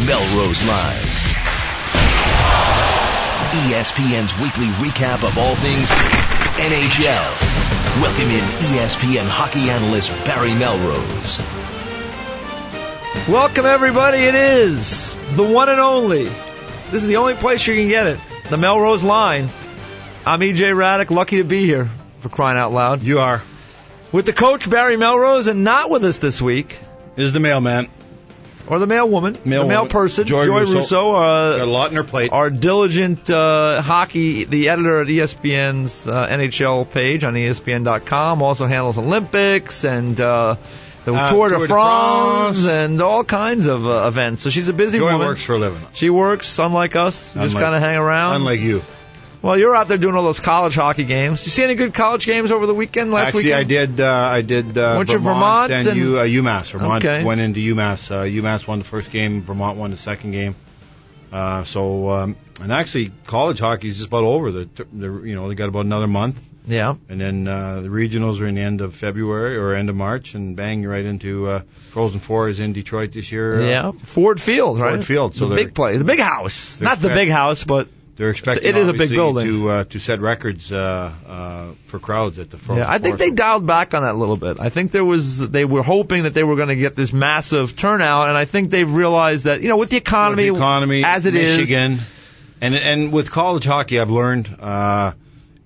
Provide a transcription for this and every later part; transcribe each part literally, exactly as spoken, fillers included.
Melrose Live. E S P N's weekly recap of all things N H L. Welcome in E S P N hockey analyst Barry Melrose. Welcome, everybody. It is the one and only. This is the only place you can get it. The Melrose Line. I'm E J Raddick, lucky to be here, for crying out loud. You are. With the coach, Barry Melrose, and not with us this week Is the mailman. Or the mail woman, mail the mail woman. person, Joy, Joy Russo. Russo, uh, Got a lot in her plate. Our diligent uh, hockey, the editor at E S P N's uh, N H L page on E S P N dot com, also handles Olympics and uh, the uh, Tour de Tour de France, France and all kinds of uh, events. So she's a busy Joy woman. works for a living. She works, unlike us, Unlike, just kind of hang around. Unlike you. Well, you're out there doing all those college hockey games. You see any good college games over the weekend, last Actually, weekend? I did. Uh, I did. Uh, Went to Vermont, Vermont and, and- U, uh, UMass. Vermont Okay. went into UMass. Uh, UMass won the first game. Vermont won the second game. Uh, so, um, and actually, college hockey is just about over. The, the you know they got about another month, Yeah. and then uh, the regionals are in the end of February or end of March, and bang, you're right into uh, Frozen Four is in Detroit this year. Uh, Yeah. Ford Field, right? Ford Field. So the they're- big place, the big house. they're Not the expect- big house, but They're expecting It is a big obviously, building. to uh, to set records uh, uh, for crowds at the Frozen yeah, I think Four. they dialed back on that a little bit. I think there was they were hoping that they were going to get this massive turnout, and I think they've realized that you know with the economy, With the economy as it is, Michigan, and and with college hockey, I've learned uh,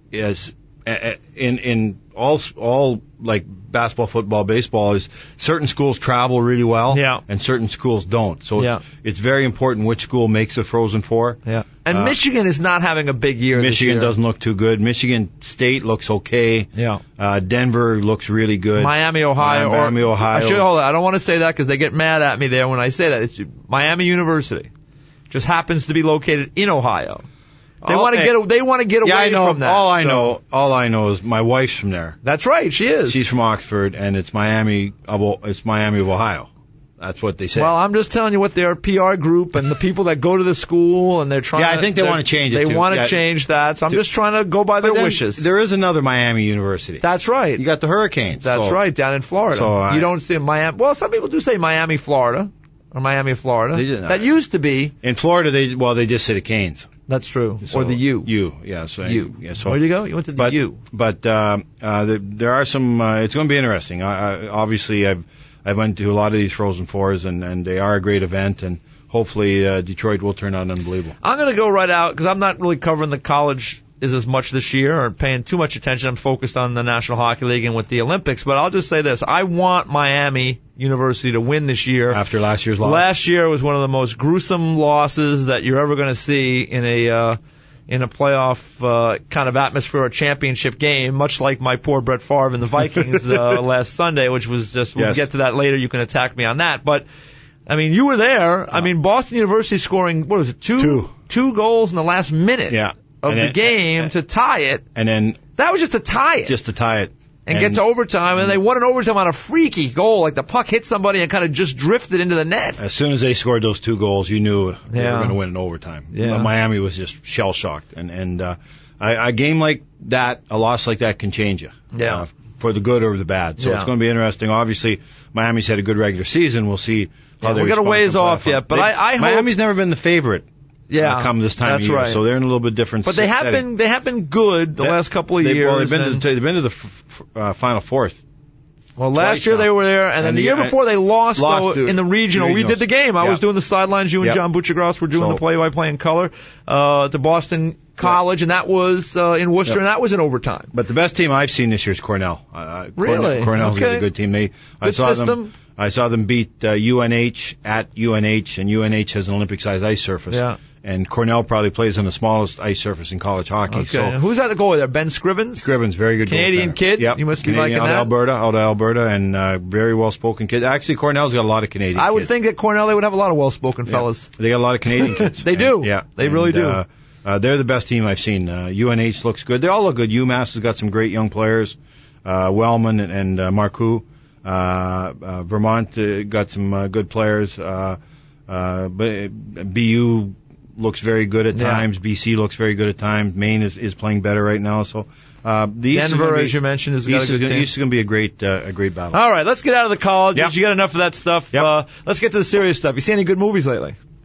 is uh, in in all all like basketball, football, baseball is certain schools travel really well, Yeah. and certain schools don't. So Yeah. it's, it's very important which school makes a Frozen Four. Yeah, and Uh, Michigan is not having a big year. this Michigan year. doesn't look too good. Michigan State looks okay. Yeah. Uh, Denver looks really good. Miami, Ohio, Miami, or, Ohio. I should hold it. I don't want to say that because they get mad at me there when I say that. It's Miami University, just happens to be located in Ohio. They Oh, want to hey. get they want to get away Yeah, I know. from that. All I So- know, all I know is my wife's from there. That's right. She is. She's from Oxford, and it's Miami of O- it's Miami of Ohio. That's what they say. Well, I'm just telling you what their P R group and the people that go to the school and they're trying. Yeah, I to, think they they're- wanna change it, They too. want to Yeah. change that. So I'm To- just trying to go by their But then wishes. There is another Miami University. That's right. You got the Hurricanes. That's so- right, down in Florida. So, I- you don't see Miami. Well, some people do say Miami, Florida, or Miami, Florida. They did- that used to be. In Florida, they well, they just say the Canes. That's true. So, or the U. U, yeah. So U. Yeah, so, Where'd you go? You went to the but, U. But uh, uh, the, there are some. Uh, it's going to be interesting. I, I, obviously, I've I went to a lot of these Frozen Fours, and, and they are a great event, and hopefully uh, Detroit will turn out unbelievable. I'm going to go right out because I'm not really covering the college is as much this year or paying too much attention. I'm focused on the National Hockey League and with the Olympics. But I'll just say this. I want Miami University to win this year. After last year's loss. Last year was one of the most gruesome losses that you're ever going to see in a uh, in a playoff uh, kind of atmosphere or championship game, much like my poor Brett Favre and the Vikings uh, last Sunday, which was just, we'll Yes. get to that later. You can attack me on that. But, I mean, you were there. I mean, Boston University scoring, what was it, two? Two. Two goals in the last minute Yeah. of And the then- game to tie it. And then That was just to tie it. just to tie it. and, get to overtime, and they won in overtime on a freaky goal. Like the puck hit somebody and kind of just drifted into the net. As soon as they scored those two goals, you knew they Yeah. were going to win in overtime. Yeah. But Miami was just shell shocked, and and uh, a, a game like that, a loss like that, can change you. Yeah. Uh, for the good or the bad. So Yeah. it's going to be interesting. Obviously, Miami's had a good regular season. We'll see how Yeah, they we got a respond ways to off playoff. yet, but They- I- I hope- Miami's never been the favorite. Yeah, uh, come this time that's of year, right. so they're in a little bit different. But they have setting. been they have been good the They- last couple of they, years. Well, they've been, and- to, they've been to the f- f- uh, final fourth. Well, last Twice year now. they were there, and then And the the- year before they lost, lost though, to in the regional. We regionals. did the game. I Yeah. was doing the sidelines. You and Yep. John Butchergross were doing So- the play-by-play in color uh, to Boston College, and that was uh, in Worcester, Yep. and that was in overtime. But the best team I've seen this year is Cornell. Uh, Really? Cornell, Cornell's got Okay. a good team. They, I Good saw system. them. I saw them beat uh, U N H at U N H, and U N H has an Olympic-sized ice surface. Yeah. And Cornell probably plays on the smallest ice surface in college hockey. Okay, So who's at the goalie there? Ben Scrivens. Scrivens, very good Canadian goaltender. kid? Yep. You must be Canadian, liking out of that. Alberta, out of Alberta, and uh, very well-spoken kid. Actually, Cornell's got a lot of Canadian I would kids. think at Cornell they would have a lot of well-spoken Yeah. fellas. They got a lot of Canadian kids. They And- do. Yeah. They really And, do. Uh, uh, they're the best team I've seen. Uh, U N H looks good. They all look good. UMass has got some great young players. Uh, Wellman and, and uh, Marcoux. Uh, uh, Vermont uh, got some uh, good players. Uh, uh, but B U looks very good at Yeah. times. B C looks very good at times. Maine is, is playing better right now. So uh, the East is Denver, gonna be, as you mentioned, has got a East good is gonna, team. East is going to be a great uh, a great battle. All right, let's get out of the colleges. Yep. You got enough of that stuff. Yep. Uh, let's get to the serious stuff. You see any good movies lately?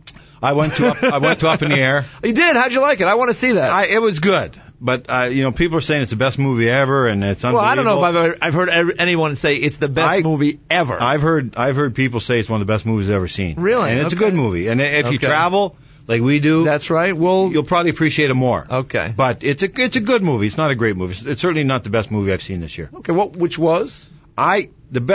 I went to up, I went to Up in the Air. You did? How'd you like it? I want to see that. I, it was good, but uh, you know, people are saying it's the best movie ever, and it's unbelievable. Well, I don't know if I've, ever, I've heard every, anyone say it's the best I, movie ever. I've heard I've heard people say it's one of the best movies I've ever seen. Really? And it's Okay. a good movie. And if Okay. you travel like we do, That's right. Well, you'll probably appreciate it more. okay. But it's a it's a good movie. It's not a great movie. It's, it's certainly not the best movie I've seen this year. Okay. What? Which was? I the be,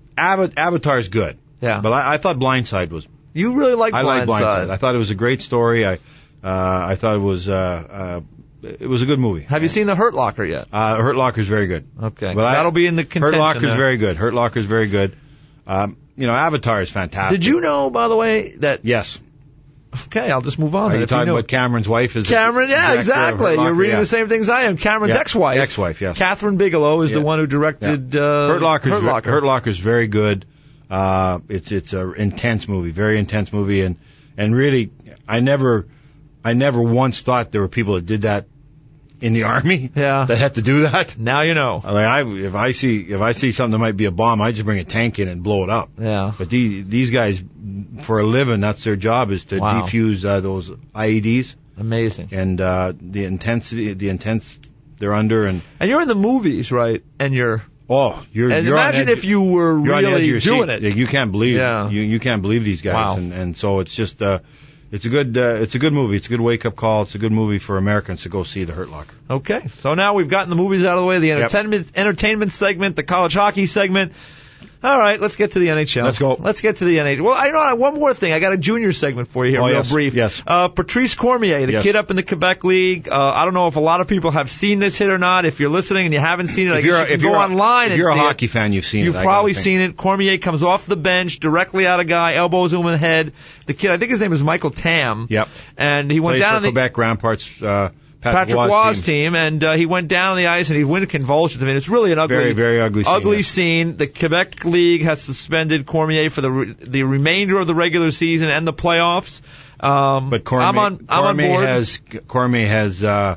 Avatar is good. Yeah. But I, I thought Blindside was. You really like I like Blindside. Blindside. I thought it was a great story. I uh, I thought it was uh, uh, it was a good movie. Have you seen The Hurt Locker yet? Uh, Hurt Locker is very good. Okay. But I- That'll be in the contention. Hurt Locker is there. very good. Hurt Locker is very good. Um, you know, Avatar is fantastic. Did you know, by the way, that? Yes. Okay, I'll just move on. Are then you if talking know. about Cameron's wife? Is the Cameron? Yeah, director of exactly. Hurt Locker? You're reading Yeah. the same things I am. Cameron's Yeah. ex-wife. Ex-wife, yes. Catherine Bigelow is Yeah. the one who directed Yeah. uh, Hurt Locker's Hurt ve- Locker. Hurt Locker's very good. Uh, it's it's a intense movie, very intense movie, and and really, I never, I never once thought there were people that did that in the army. Yeah. That had to do that. Now you know. I mean, I if I see if I see something that might be a bomb, I just bring a tank in and blow it up. Yeah. But these these guys, for a living, that's their job is to Wow. defuse uh, those I E Ds, Amazing. and uh, the intensity, the intense they're under, and And you're in the movies, right? And you're. oh, you're And you're on imagine edge- if you were you're on the edge of really your doing seat. it. You can't believe Yeah. you you can't believe these guys, Wow. and and so it's just uh, it's a good uh, it's a good movie. It's a good wake up call. It's a good movie for Americans to go see The Hurt Locker. Okay. So now we've gotten the movies out of the way, the Yep. entertainment entertainment segment, the college hockey segment. All right, let's get to the N H L. Let's go. Let's get to the N H L. Well, I know one more thing. I got a junior segment for you here, Oh, real yes, brief. yes. Uh, Patrice Cormier, the Yes. kid up in the Quebec League. Uh, I don't know if a lot of people have seen this hit or not. If you're listening and you haven't seen it, I If guess you're you a- can if go you're a- online if and you're a see hockey it. fan, you've seen You've it. I probably gotta seen it. Cormier comes off the bench, directly at a guy, elbows him in the head. The kid, I think his name is Michael Tam. Yep. And he went Plays down for on the Quebec Ramparts. Uh, Patrick Waugh's Waugh's team. team, and uh, he went down on the ice and he went in convulsions. I mean, it's really an ugly, Very, very ugly scene, ugly yes. scene. The Quebec League has suspended Cormier for the re- the remainder of the regular season and the playoffs. Um, But Cormier, I'm on, I'm on Cormier board. has Cormier has uh,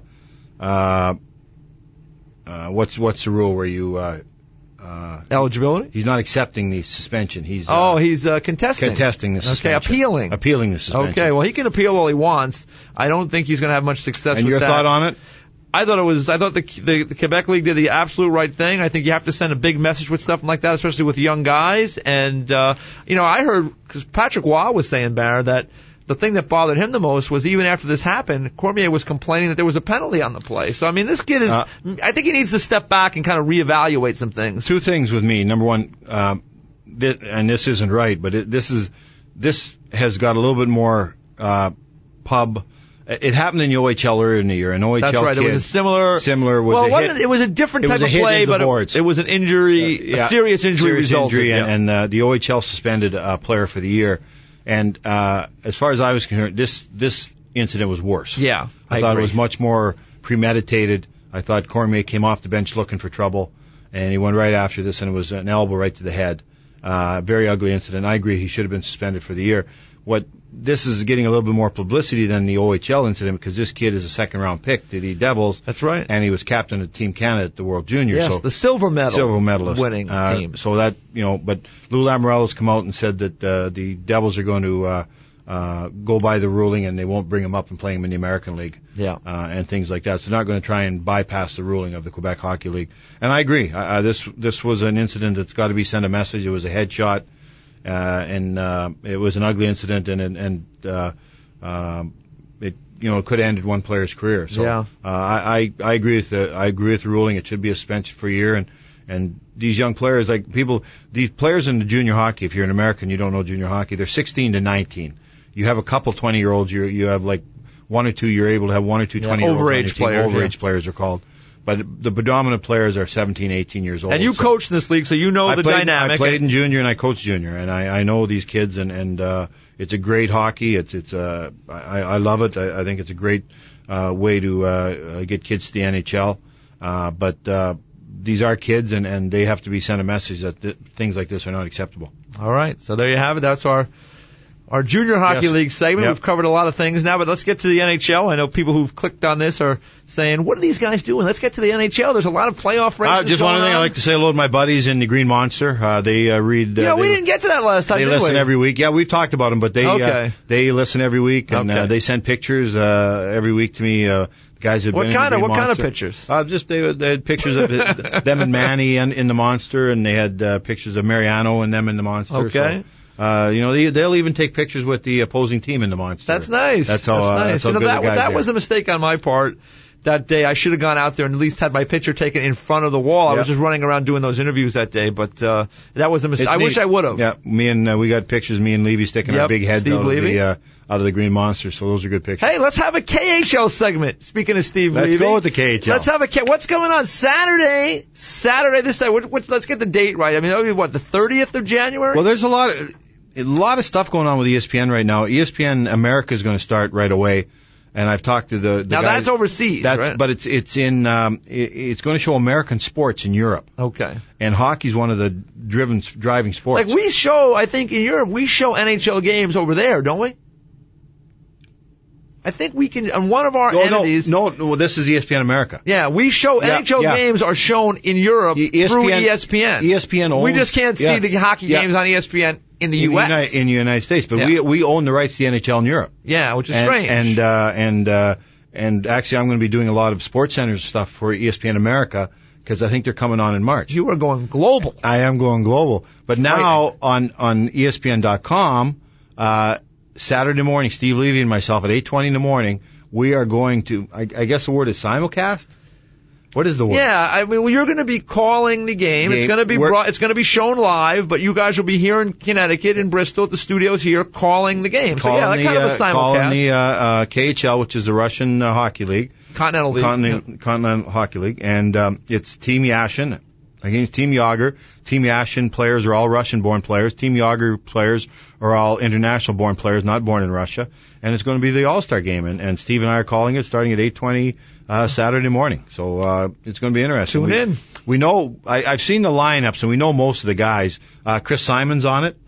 uh, uh, what's what's the rule where you uh, uh, eligibility. he's not accepting the suspension. He's uh, Oh, he's uh, contesting. contesting the Okay, suspension. appealing. Appealing the suspension. Okay, well, he can appeal all he wants. I don't think he's going to have much success And with your that. thought on it? I thought it was. I thought the, the the Quebec League did the absolute right thing. I think you have to send a big message with stuff like that, especially with young guys. And uh, you know, I heard because Patrick Waugh was saying, Barry, that the thing that bothered him the most was even after this happened, Cormier was complaining that there was a penalty on the play. So I mean, this kid is. Uh, I think he needs to step back and kind of reevaluate some things. Two things with me. Number one, um, thi- and this isn't right, but it, this is this has got a little bit more uh, pub. It happened in the O H L earlier in the year. An O H L That's right. kid, It was a similar. similar was well, a it wasn't- hit. it was a different It type was a of hit play, into but the it, boards. it was an injury, Yeah, a serious injury serious resulted. injury, yeah. and, and uh, the O H L suspended a player for the year. And uh, as far as I was concerned, this this incident was worse. Yeah, I, I thought agree. it was much more premeditated. I thought Cormier came off the bench looking for trouble, and he went right after this, and it was an elbow right to the head. Uh, very ugly incident. I agree he should have been suspended for the year. What this is getting a little bit more publicity than the O H L incident because this kid is a second round pick to the Devils. That's right. And he was captain of Team Canada at the World Juniors. Yes, so the silver medal, silver medalist winning uh, team. So that you know, but Lou Lamoriello's come out and said that uh, the Devils are going to uh, uh, go by the ruling and they won't bring him up and play him in the American League. Yeah. Uh, and things like that. So they're not going to try and bypass the ruling of the Quebec Hockey League. And I agree. Uh, this this was an incident that's got to be sent a message. It was a headshot. Uh, and uh, it was an ugly incident, and and, and uh, um, it you know it could have ended one player's career. So Yeah. uh, I, I I agree with the I agree with the ruling. It should be a suspension for a year, and and these young players, like people, these players in the junior hockey. If you're an American, you don't know junior hockey. They're sixteen to nineteen. You have a couple twenty year olds. You you have like one or two. You're able to have one or two Yeah, twenty year olds. overage players, Overage yeah. players are called. But the predominant players are seventeen, eighteen years old. And you so- coached in this league, so you know I the played, dynamic. I played in junior and I coached junior, and I, I know these kids, and and uh, it's a great hockey. It's it's uh, I, I love it. I, I think it's a great uh, way to uh, uh, get kids to the N H L. Uh, but uh, these are kids, and and they have to be sent a message that th- things like this are not acceptable. All right, so there you have it. That's our our Junior Hockey Yes. League segment. Yep. We've covered a lot of things now, but let's get to the N H L. I know people who've clicked on this are saying, what are these guys doing? Let's get to the N H L. There's a lot of playoff races Uh, just going one thing on. I'd like to say hello to my buddies in the Green Monster. Uh, they uh, read. Uh, Yeah, we they, didn't get to that last time, They did listen we? every week. Yeah, we've talked about them, but they Okay. uh, they listen every week, and Okay. uh, they send pictures uh, every week to me. Uh, the guys have What been kind in of the what Green kind of Monster. pictures? Uh, just they, they had pictures of it, them and Manny in, in the Monster, and they had uh, pictures of Mariano and them in the Monster. Okay. So, uh, you know, they, they'll even take pictures with the opposing team in the Monster. That's nice. That's how. That's uh, nice. That's how you know, good that the guys that are. was a mistake on my part. That day, I should have gone out there and at least had my picture taken in front of the wall. I Yeah. was just running around doing those interviews that day, but uh, that was a mistake. It's I neat. wish I would have. Yeah, me and uh, we got pictures. Me and Levy sticking Yep, our big heads Steve out of Levy. the uh, out of the Green Monster. So those are good pictures. Hey, let's have a K H L segment. Speaking of Steve Let's Levy. go with the K H L. Let's have a K. What's going on Saturday? Saturday this time. What, what's, let's get the date right. I mean, that'll be what, the thirtieth of January? Well, there's a lot of a lot of stuff going on with E S P N right now. E S P N America is going to start right away, and I've talked to the, the now guys. that's overseas, That's right? but it's it's in um, it, it's going to show American sports in Europe, Okay. and hockey's one of the driven driving sports. Like we show, I think in Europe, we show N H L games over there, don't we? I think we can, on one of our no, entities. no, no, no, this is E S P N America. Yeah, we show Yeah, N H L yeah. games are shown in Europe E- ESPN through E S P N. E S P N owns, We just can't see yeah, the hockey yeah. games on E S P N in the in U S. The United, in the United States, but Yeah. we we own the rights to the N H L in Europe. yeah, which is and, strange. And uh, and uh, and actually, I'm going to be doing a lot of Sports Center stuff for E S P N America because I think they're coming on in March. you are going global. I am going global, but now on on E S P N dot com, uh, Saturday morning, Steve Levy and myself at eight twenty in the morning, we are going to. I, I guess the word is simulcast. What is the word? Yeah, I mean, well, you're going to be calling the game. It's Game. going to be We're- brought, it's going to be shown live, but you guys will be here in Connecticut, in Bristol, at the studios here, calling the game. So yeah, Calling that kind the, of a uh, calling simulcast. the uh, uh, K H L, which is the Russian uh, hockey league, Continental League. Continental, Continental Hockey League, and um, it's Team Yashin against Team Yager. Team Yashin players are all Russian-born players. Team Yager players are all international-born players, not born in Russia. And it's going to be the All-Star game, and, and Steve and I are calling it starting at eight twenty uh, Saturday morning. So uh, it's going to be interesting. Tune we, in. We know I, I've seen the lineups, and we know most of the guys. Uh, Chris Simon's on it.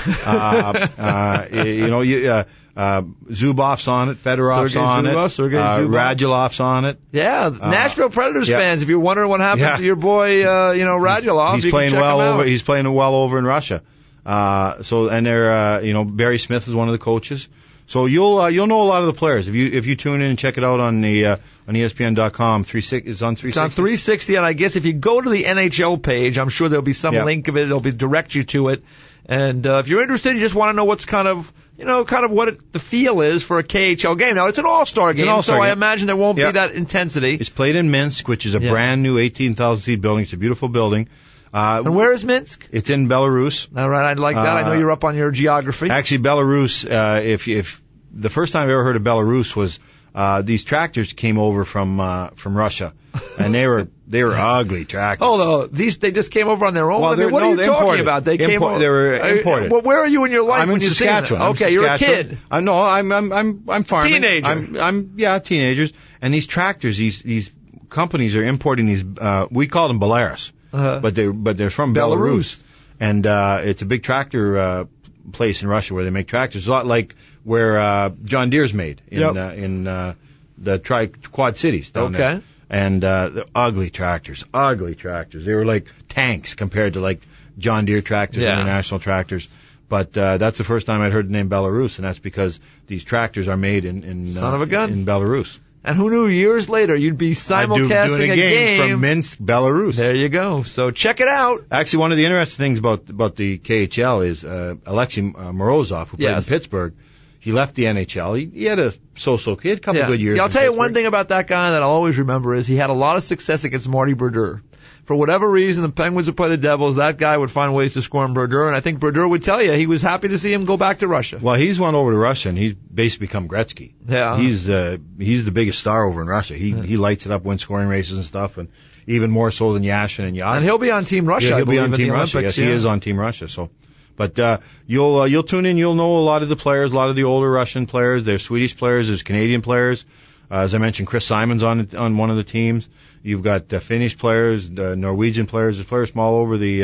uh, uh, you know, you, uh, uh, Zubov's on it. Fedorov's Sergei on Zubov, it. Sergei uh, Zubov. Radulov's on it. Yeah, Nashville Predators yeah. fans, if you're wondering what happened Yeah. to your boy, uh, you know, Radulov, He's you playing can check well him out. over. He's playing well over in Russia. Uh, so and they're, uh, you know, Barry Smith is one of the coaches. So you'll uh, you'll know a lot of the players if you if you tune in and check it out on the uh, on E S P N dot com. Three six is on three It's sixty. on three sixty, and I guess if you go to the N H L page, I'm sure there'll be some Yeah. link of it. It'll be direct you to it. And uh, if you're interested, you just want to know what's kind of, you know, kind of what it, the feel is for a K H L game. Now, it's an all-star It's an game, all-star so I game. imagine there won't Yeah. be that intensity. It's played in Minsk, which is a Yeah. brand new eighteen thousand seat building. It's a beautiful building. Uh, And where is Minsk? It's in Belarus. All right, I'd like that. I know Uh, you're up on your geography. Actually, Belarus. Uh, if if the first time I ever heard of Belarus was uh, these tractors came over from uh, from Russia, and they were they were ugly tractors. Oh, no, these they just came over on their own. Well, I mean, they're- what no, are you they talking imported. about? They came Import- over. they were Uh, imported. Well, where are you in your life I'm when in you're seeing that? Saskatchewan. I'm Okay, you're a Saskatchewan. kid. I know. I'm I'm I'm I'm farming. Teenager. I'm I'm yeah, teenagers. And these tractors, these these companies are importing these. Uh, we call them Belarus, Uh-huh. but they but they're from Belarus. Belarus, and uh, it's a big tractor uh, place in Russia where they make tractors. It's a lot like where uh, John Deere's made in Yep. uh, in uh, the tri Quad Cities down Okay. there. And uh, the ugly tractors, ugly tractors. They were like tanks compared to like John Deere tractors, Yeah. international tractors. But uh, that's the first time I'd heard the name Belarus, and that's because these tractors are made in in, Son uh, of a gun. in Belarus. And who knew years later you'd be I do, simulcasting doing a game, from Minsk, Belarus. There you go. So check it out. Actually, one of the interesting things about about the K H L is uh, Alexei uh, Morozov, who played Yes. in Pittsburgh. He left the N H L. He, he had a so-so. He had a couple Yeah. good years. Yeah, I'll in tell you one Pittsburgh. thing about that guy that I'll always remember is he had a lot of success against Marty Brodeur. For whatever reason, the Penguins would play the Devils. That guy would find ways to score on Brodeur, and I think Brodeur would tell you he was happy to see him go back to Russia. Well, he's went over to Russia, and he's basically become Gretzky. Yeah. He's uh, he's the biggest star over in Russia. He he lights it up, wins scoring races and stuff, and even more so than Yashin and Yashin. And he'll be on Team Russia, Yeah, I he'll be believe, on in Team the Russia. Olympics. Yes, he yeah. is on Team Russia. So, but uh, you'll uh, you'll tune in. You'll know a lot of the players, a lot of the older Russian players. There's Swedish players. There's Canadian players. Uh, as I mentioned, Chris Simon's on it- on one of the teams. You've got uh, Finnish players, uh, Norwegian players. There's players from all over the uh,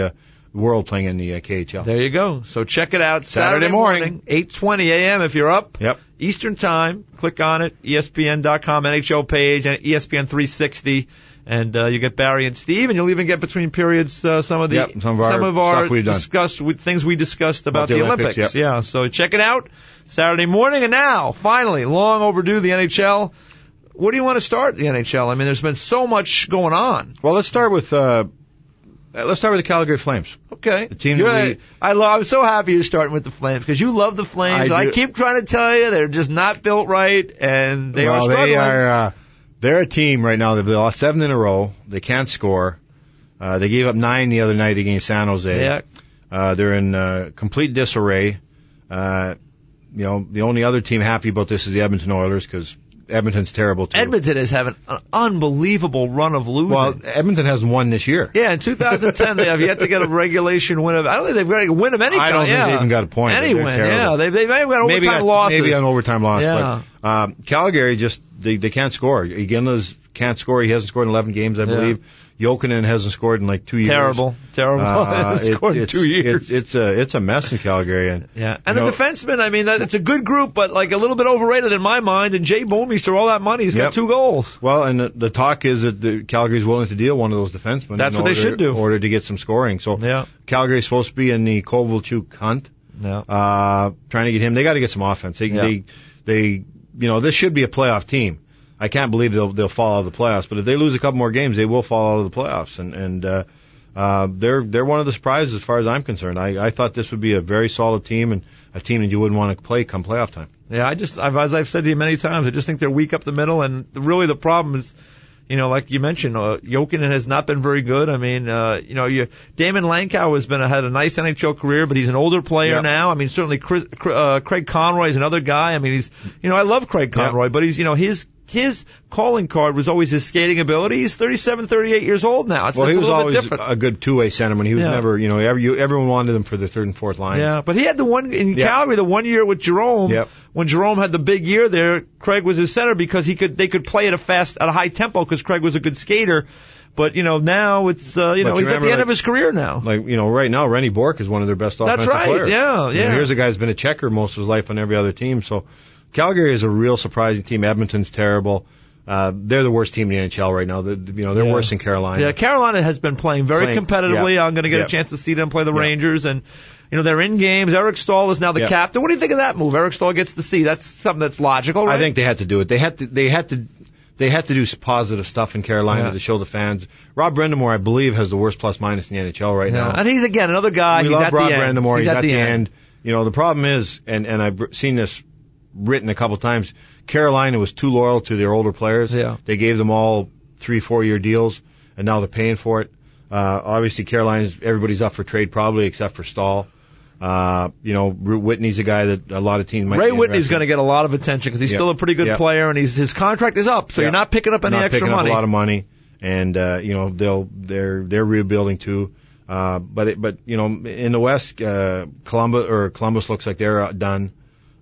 world playing in the uh, K H L. There you go. So check it out Saturday Saturday morning. morning, eight twenty a.m. if you're up. Yep. Eastern Time. Click on it, E S P N dot com N H L page, and E S P N three sixty. And uh, you get Barry and Steve, and you'll even get between periods uh, some of the Yep, some of our, some of our stuff we've done. discussed with things we discussed about, About the the Olympics, Olympics. yep. Yeah, so check it out Saturday morning. And now, finally, long overdue, the N H L. Where do you want to start the N H L? I mean, there's been so much going on. Well, let's start with uh, let's start with the Calgary Flames. Okay. The team You're that we- right. I love, I'm so happy you're starting with the Flames because you love the Flames. I I, do. keep trying to tell you they're just not built right, and they well, are struggling. they are. Uh, they're a team right now. They've lost seven in a row. They can't score. Uh, they gave up nine the other night against San Jose. Yeah. Uh, they're in uh, complete disarray. Uh, you know, the only other team happy about this is the Edmonton Oilers because Edmonton's terrible too. Edmonton is having an unbelievable run of losing. Well, Edmonton hasn't won this year. Yeah, in two thousand ten they have yet to get a regulation win of. I don't think they've got a win of any kind. I don't think yeah. they even got a point. Any They're win, terrible. yeah. They they may have got Maybe overtime on, losses. maybe on overtime loss. Yeah. But um, Calgary just they they can't score. Iginla's can't score. He hasn't scored in eleven games, I Yeah. believe. Jokinen hasn't scored in like two years. Terrible, terrible. Uh, Hasn't it- scored in it's, two years. It's, it's a it's a mess in Calgary. And Yeah, and you the know, defensemen, I mean, that, it's a good group, but like a little bit overrated in my mind. And Jay Bouwmeester, all that money, he's Yep. got two goals. Well, and the, the talk is that the Calgary's willing to deal one of those defensemen. That's in what they order, should do. in order to get some scoring. So Yeah. Calgary's supposed to be in the Kovalchuk hunt. Yeah. Uh, trying to get him. They got to get some offense. They, Yeah. they, they, you know, this should be a playoff team. I can't believe they'll they'll fall out of the playoffs. But if they lose a couple more games, they will fall out of the playoffs. And and uh, uh, they're they're one of the surprises as far as I'm concerned. I I thought this would be a very solid team and a team that you wouldn't want to play come playoff time. Yeah, I just, I've, as I've said to you many times, I just think they're weak up the middle, and really the problem is, you know, like you mentioned, uh, Jokinen has not been very good. I mean, uh, you know, you, Damon Lankow has been, had a nice N H L career, but he's an older player Yep. now. I mean, certainly Chris, uh, Craig Conroy is another guy. I mean, he's, you know, I love Craig Conroy, Yep. but he's, you know, his, his calling card was always his skating ability. He's thirty-seven, thirty-eight years old now. It's, Well, it's he a was little always bit different. a good two-way centerman. He was Yeah. never, you know, every, you, everyone wanted him for the third and fourth line. Yeah, but he had the one in Yep. Calgary, the one year with Jerome. Yep. When Jerome had the big year there, Craig was his center because he could, they could play at a fast, at a high tempo because Craig was a good skater. But you know now it's, uh, you But know, you he's at remember, the end like- of his career now. Like, you know, right now, Rennie Bork is one of their best That's offensive right, players. yeah, You know, yeah. here's a guy who's been a checker most of his life on every other team. So Calgary is a real surprising team. Edmonton's terrible. Uh, they're the worst team in the N H L right now. The, you know, they're Yeah. worse than Carolina. Yeah, Carolina has been playing very Playing, competitively. yeah. I'm going to get Yeah. a chance to see them play the Yeah. Rangers, and you know they're in games. Eric Stahl is now the Yeah. captain. What do you think of that move? Eric Stahl gets the C. That's something that's logical, right? I think they had to do it. They had to. They had to. They had to do positive stuff in Carolina Yeah. to show the fans. Rob Brendamore, I believe, has the worst plus minus in the N H L right Yeah. now. And he's again another guy. we he's love at Rob the end. Brendamore. He's, at, the, end. You know, the problem is, and and I've seen this written a couple times. Carolina was too loyal to their older players. Yeah. They gave them all three, four year deals, and now they're paying for it. Uh, obviously, Carolina's everybody's up for trade probably except for Stahl. Uh, you know, Whitney's a guy that a lot of teams might. Ray be Whitney's interested going to get a lot of attention because he's Yep. still a pretty good Yep. player, and he's his contract is up, so Yeah. you're not picking up any not extra picking money. up a lot of money, and uh, you know they'll they're they're rebuilding too. Uh, but it, but you know in the West, uh, Columbus or Columbus looks like they're uh, done.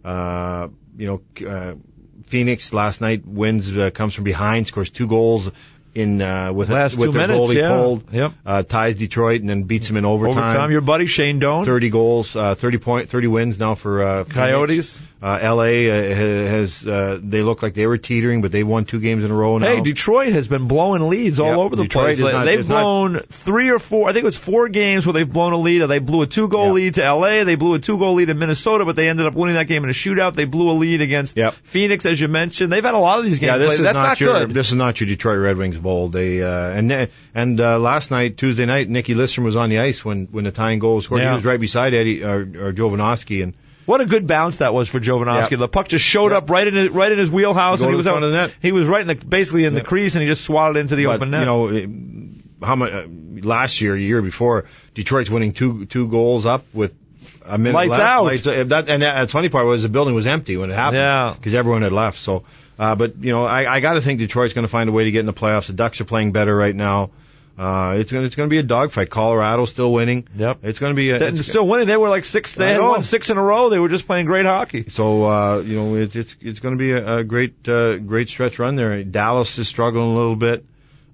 Uh, you know, uh, Phoenix last night wins uh, comes from behind, scores two goals in uh, with Last with two their minutes, goalie yeah. pulled. Yep. Uh, ties Detroit and then beats them in overtime. Overtime, your buddy Shane Doan. thirty goals, uh, thirty point, thirty wins now for uh, Phoenix. Coyotes. Uh, L A uh, has uh, they look like they were teetering, but they won two games in a row now. Hey, Detroit has been blowing leads all Yep, over the Detroit place. is not- they've it's not- blown three or four. I think it was four games where they've blown a lead. They blew a two-goal Yep. lead to L A. They blew a two-goal lead in Minnesota, but they ended up winning that game in a shootout. They blew a lead against Yep. Phoenix, as you mentioned. They've had a lot of these games Yeah, this played. is That's not, not, your good. this is not your Detroit Red Wings bowl. They uh, and and uh, last night, Tuesday night, Nicky Lidstrom was on the ice when when the tying goal was scored. Yeah. He was right beside Eddie or, or Jovanovski, and What a good bounce that was for Jovanovski. Yep. The puck just showed Yep. up right in his, right in his wheelhouse, Go and he to was the out, front of the net. He was right in the basically in Yep. the crease, and he just swatted into the but open net. you know it- how much uh, last year, a year before, Detroit's winning two two goals up with a minute Lights left. out. Lights, uh, that, and that, the funny part was the building was empty when it happened. Yeah. because everyone had left. So, uh, but you know, I, I got to think Detroit's going to find a way to get in the playoffs. The Ducks are playing better right now. Uh, it's going to it's going to be a dogfight. Colorado's still winning. Yep. It's going to be a, And it's- still winning. They were like six. They I had know. won six in a row. They were just playing great hockey. So uh, you know, it's it's it's going to be a, a great uh, great stretch run there. Dallas is struggling a little bit.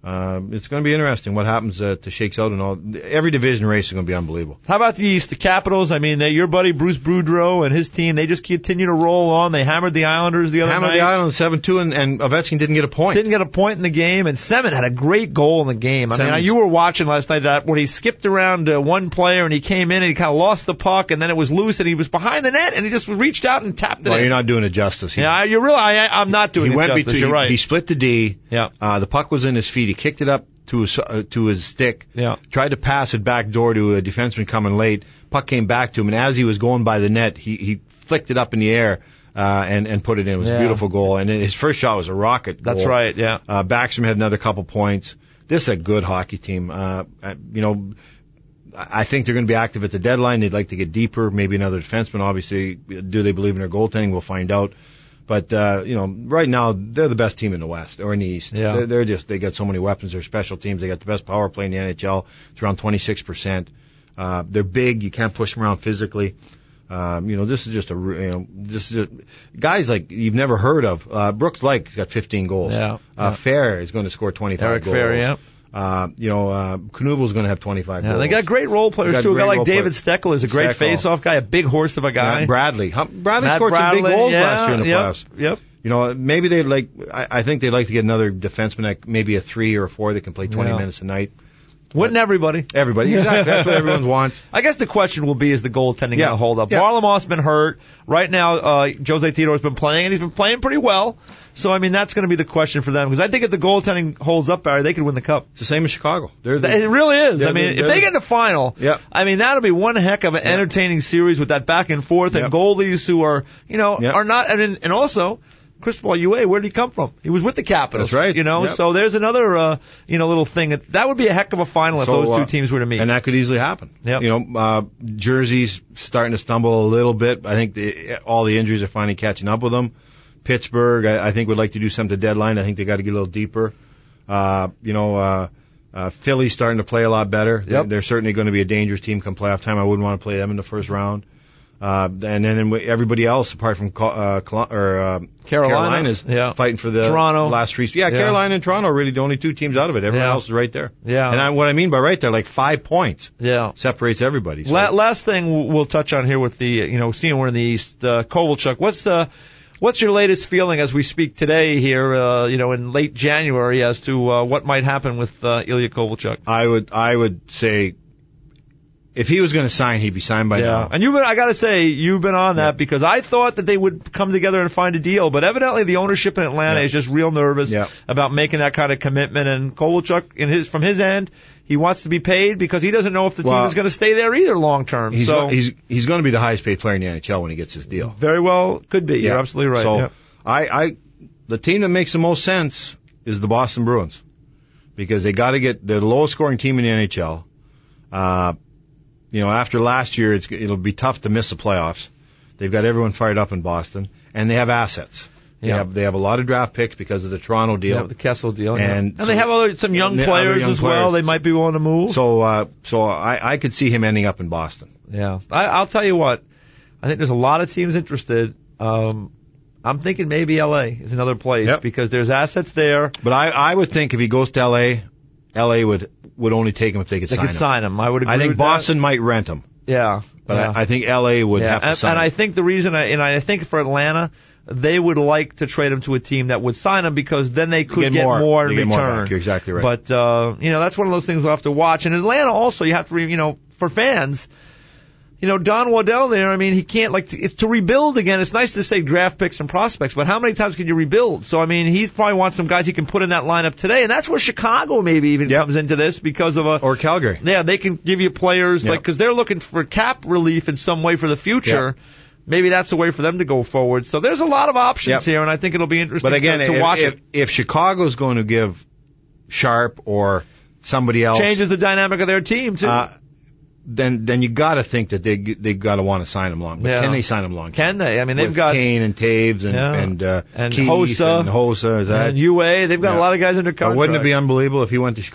Uh, it's going to be interesting what happens uh, to shakes out and all. Every division race is going to be unbelievable. How about the East? The Capitals, I mean, they, your buddy Bruce Boudreau and his team, they just continue to roll on. They hammered the Islanders the other hammered night. Hammered the Islanders seven two, and, and Ovechkin didn't get a point. Didn't get a point in the game, and Semin had a great goal in the game. I Semin's, mean, you were watching last night that when he skipped around uh, one player and he came in and he kind of lost the puck, and then it was loose and he was behind the net and he just reached out and tapped it well, in. you're not doing it justice. He, yeah, you're really, I, I'm not doing he it went justice. Between, you're right. He split the D. Yeah. Uh, the puck was in his feet. He kicked it up to his, uh, to his stick. Yeah. Tried to pass it back door to a defenseman coming late. Puck came back to him, and as he was going by the net, he, he flicked it up in the air, uh, and, and put it in. It was yeah. a beautiful goal. And his first shot was a rocket goal. That's right, yeah. Uh, Backstrom had another couple points. This is a good hockey team. Uh, you know, I think they're going to be active at the deadline. They'd like to get deeper, maybe another defenseman. Obviously, do they believe in their goaltending? We'll find out. But, uh, you know, right now, they're the best team in the West or in the East. Yeah. They're, they're just, they got so many weapons. They're special teams. They got the best power play in the N H L. It's around twenty-six percent. Uh, they're big. You can't push them around physically. Um, you know, this is just a, you know, this is just, guys like you've never heard of. Uh, Brooks Lake's got fifteen goals. Yeah. Uh, yeah. Fair is going to score twenty-five Eric goals. Fair, yeah. Uh, you know, uh, Knubel's going to have twenty-five yeah, goals. They got great role players, too. A guy like David Steckel is a great face-off guy, a big horse of a guy. Yeah, Bradley. Bradley Matt scored Bradley, some big goals yeah, last year in the yep, playoffs. Yep. You know, maybe they'd like, I, I think they'd like to get another defenseman, like maybe a three or a four that can play twenty yeah. minutes a night. Wouldn't everybody? Everybody, exactly. That's what everyone wants. I guess the question will be, is the goaltending yeah. going to hold up? Yeah. Varlamov's been hurt. Right now, uh, Jose Theodore's been playing, and he's been playing pretty well. So, I mean, that's going to be the question for them. Because I think if the goaltending holds up, Barry, they could win the Cup. It's the same as Chicago. They're the, it really is. I mean, they're, if they get in the final, yeah. I mean, that'll be one heck of an yeah. entertaining series with that back and forth and yeah. goalies who are, you know, yeah. are not, and, and also, Cristobal Ue, where did he come from? He was with the Capitals. That's right. You know, yep. so there's another, uh, you know, little thing. That would be a heck of a final if so, those two uh, teams were to meet. And that could easily happen. Yep. You know, uh, Jersey's starting to stumble a little bit. I think the, all the injuries are finally catching up with them. Pittsburgh, I, I think, would like to do something deadline. I think they got to get a little deeper. Uh, you know, uh, uh, Philly's starting to play a lot better. Yep. They're, they're certainly going to be a dangerous team come playoff time. I wouldn't want to play them in the first round. Uh, and then everybody else, apart from uh, or uh, Carolina, Carolina's yeah. fighting for the Toronto. last three. Yeah, yeah, Carolina and Toronto are really the only two teams out of it. Everyone yeah. else is right there. Yeah. And I, what I mean by right there, like five points. Yeah. Separates everybody. So. La- last thing we'll touch on here with the, you know, seeing we're in the East, uh, Kovalchuk. What's the, what's your latest feeling as we speak today here, uh, you know, in late January as to uh, what might happen with uh, Ilya Kovalchuk? I would, I would say. If he was going to sign, he'd be signed by yeah. now. And you've been, I got to say, you've been on that yeah. because I thought that they would come together and find a deal, but evidently the ownership in Atlanta yeah. is just real nervous yeah. about making that kind of commitment. And Kovalchuk, in his, from his end, he wants to be paid because he doesn't know if the well, team is going to stay there either long term. He's, so he's he's going to be the highest paid player in the N H L when he gets his deal. Very well could be. Yeah. You're absolutely right. So yeah. I, I, the team that makes the most sense is the Boston Bruins because they got to get they're the lowest scoring team in the N H L. Uh, You know, after last year, it's, it'll be tough to miss the playoffs. They've got everyone fired up in Boston, and they have assets. They yeah. have they have a lot of draft picks because of the Toronto deal, yeah, the Kessel deal, and, yeah. and so, they have other some young players young as well. players. They might be willing to move. So, uh, so I, I could see him ending up in Boston. Yeah, I, I'll tell you what. I think there's a lot of teams interested. Um, I'm thinking maybe L A is another place yep. because there's assets there. But I, I would think if he goes to L A, L A would would only take him if they could they sign could him. sign him. I would agree I think with Boston that. might rent him. Yeah, but yeah. I, I think L A would yeah. have to and, sign and him. I think the reason, I, and I think for Atlanta, they would like to trade him to a team that would sign him because then they could get get more, more in get return. More back. You're exactly right. But uh, you know, that's one of those things we'll have to watch. And Atlanta also, you have to, re, you know, for fans. You know, Don Waddell there, I mean, he can't, like, to, if, to rebuild again, it's nice to say draft picks and prospects, but how many times can you rebuild? So, I mean, he probably wants some guys he can put in that lineup today, and that's where Chicago maybe even yep. comes into this because of a... Or Calgary. Yeah, they can give you players, yep. like, because they're looking for cap relief in some way for the future. Yep. Maybe that's the way for them to go forward. So there's a lot of options yep. here, and I think it'll be interesting but again, to, to if, watch if, it. If Chicago's going to give Sharp or somebody else... Changes the dynamic of their team, too. Uh, then then you got to think that they they got to want to sign him long. But yeah. can they sign him long? Can they? I mean, they've With got Kane and Taves and yeah. and uh, and Keith Hossa and Hossa. Is that and U A. They've got yeah. a lot of guys under uh, contract. wouldn't it be unbelievable if he went to Chicago?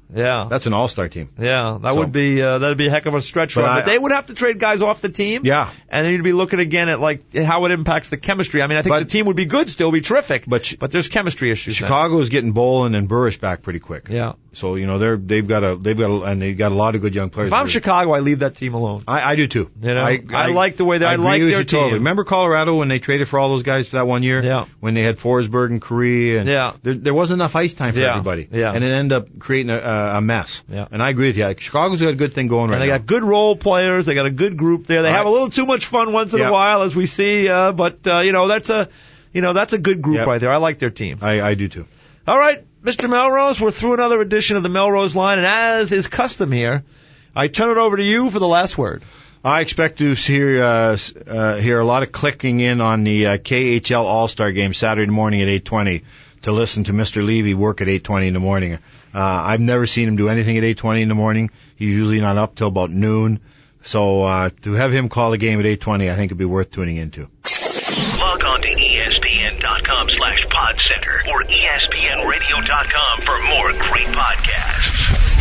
Yeah. That's an all-star team. Yeah, that So- would be uh, that'd be a heck of a stretch But run. I- But they would have to trade guys off the team. Yeah. And then you'd be looking again at like how it impacts the chemistry. I mean, I think But- the team would be good, still be terrific. But sh- but there's chemistry issues. then. Chicago is getting Bolin and Burrish back pretty quick. Yeah. So you know they're they've got a they've got a, and they got a lot of good young players. If I'm there. Chicago, I leave that team alone. I, I do too. You know, I like the way they- I agree like with their you totally. team. Remember Colorado when they traded for all those guys for that one year? Yeah. When they had Forsberg and Curry and Yeah. there, there wasn't enough ice time for Yeah. everybody. Yeah. And it ended up creating a, a a mess. Yeah. And I agree with you. Like, Chicago's got a good thing going right And they now. got good role players. They got a good group there. They I- have a little too much fun once in Yeah. a while, as we see. Uh, but uh, you know, that's a, you know, that's a good group Yep. right there. I like their team. I, I do too. All right, Mister Melrose, we're through another edition of the Melrose Line, and as is custom here, I turn it over to you for the last word. I expect to hear uh, s- uh, hear a lot of clicking in on the uh, K H L All-Star game Saturday morning at eight twenty to listen to Mister Levy work at eight twenty in the morning. Uh, I've never seen him do anything at eight twenty in the morning. He's usually not up till about noon. So uh, to have him call a game at eight twenty, I think it'd be worth tuning into. Log on to E S P N dot com slash pod center or E S P N radio dot com for more great podcasts.